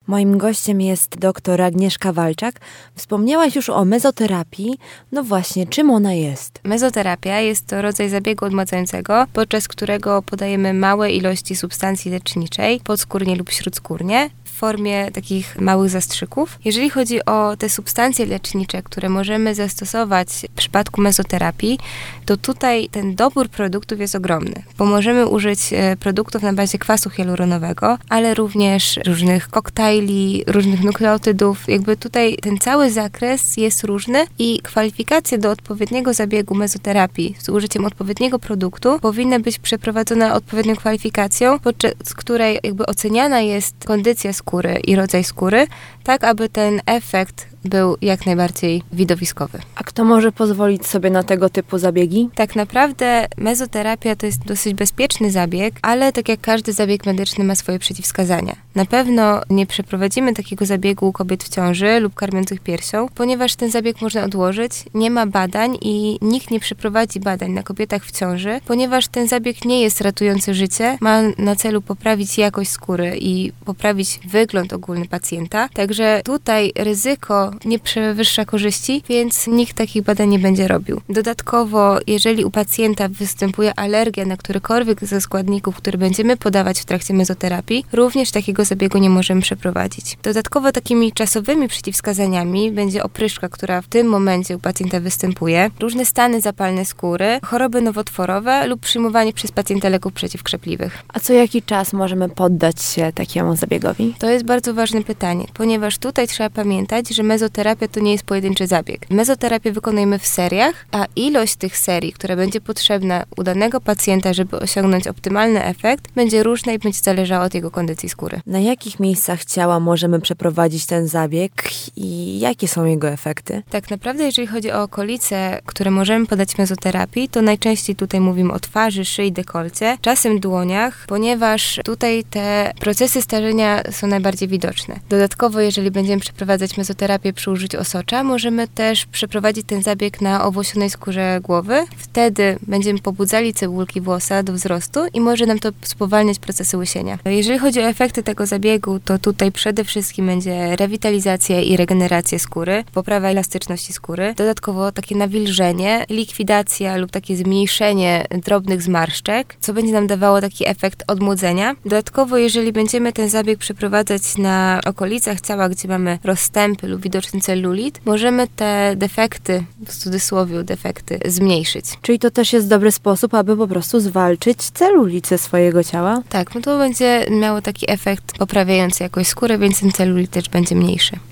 Moim gościem jest dr Agnieszka Walczak. Wspomniałaś już o mezoterapii. No właśnie, czym ona jest? Mezoterapia jest to rodzaj zabiegu odmładzającego, podczas którego podajemy małe ilości substancji leczniczej, podskórnie lub śródskórnie, w formie takich małych zastrzyków. Jeżeli chodzi o te substancje lecznicze, które możemy zastosować w przypadku mezoterapii, to tutaj ten dobór produktów jest ogromny, bo możemy użyć produktów na bazie kwasu hialuronowego, ale również różnych koktajli, różnych nukleotydów. Jakby tutaj ten cały zakres jest różny i kwalifikacje do odpowiedniego zabiegu mezoterapii z użyciem odpowiedniego produktu powinny być przeprowadzone odpowiednią kwalifikacją, podczas której jakby oceniana jest kondycja skóry i rodzaj skóry, tak aby ten efekt był jak najbardziej widowiskowy. A kto może pozwolić sobie na tego typu zabiegi? Tak naprawdę mezoterapia to jest dosyć bezpieczny zabieg, ale tak jak każdy zabieg medyczny ma swoje przeciwwskazania. Na pewno nie przeprowadzimy takiego zabiegu u kobiet w ciąży lub karmiących piersią, ponieważ ten zabieg można odłożyć, nie ma badań i nikt nie przeprowadzi badań na kobietach w ciąży, ponieważ ten zabieg nie jest ratujący życie, ma na celu poprawić jakość skóry i poprawić wygląd ogólny pacjenta. Także tutaj ryzyko nie przewyższa korzyści, więc nikt takich badań nie będzie robił. Dodatkowo, jeżeli u pacjenta występuje alergia na którykolwiek ze składników, które będziemy podawać w trakcie mezoterapii, również takiego zabiegu nie możemy przeprowadzić. Dodatkowo takimi czasowymi przeciwwskazaniami będzie opryszka, która w tym momencie u pacjenta występuje, różne stany zapalne skóry, choroby nowotworowe lub przyjmowanie przez pacjenta leków przeciwkrzepliwych. A co jaki czas możemy poddać się takiemu zabiegowi? To jest bardzo ważne pytanie, ponieważ tutaj trzeba pamiętać, że mezoterapia to nie jest pojedynczy zabieg. Mezoterapię wykonujemy w seriach, a ilość tych serii, która będzie potrzebna u danego pacjenta, żeby osiągnąć optymalny efekt, będzie różna i będzie zależała od jego kondycji skóry. Na jakich miejscach ciała możemy przeprowadzić ten zabieg i jakie są jego efekty? Tak naprawdę, jeżeli chodzi o okolice, które możemy podać mezoterapii, to najczęściej tutaj mówimy o twarzy, szyi, dekolcie, czasem dłoniach, ponieważ tutaj te procesy starzenia są najbardziej widoczne. Dodatkowo, jeżeli będziemy przeprowadzać mezoterapię przy użyciu osocza, możemy też przeprowadzić ten zabieg na owłosionej skórze głowy. Wtedy będziemy pobudzali cebulki włosa do wzrostu i może nam to spowalniać procesy łysienia. Jeżeli chodzi o efekty tego zabiegu, to tutaj przede wszystkim będzie rewitalizacja i regeneracja skóry, poprawa elastyczności skóry, dodatkowo takie nawilżenie, likwidacja lub takie zmniejszenie drobnych zmarszczek, co będzie nam dawało taki efekt odmłodzenia. Dodatkowo, jeżeli będziemy ten zabieg przeprowadzać na okolicach ciała, gdzie mamy rozstępy lub widoczny celulit, możemy te defekty, w cudzysłowie defekty, zmniejszyć. Czyli to też jest dobry sposób, aby po prostu zwalczyć celulit ze swojego ciała? Tak, no to będzie miało taki efekt poprawiający jakość skóry, więc ten celulit też będzie mniejszy.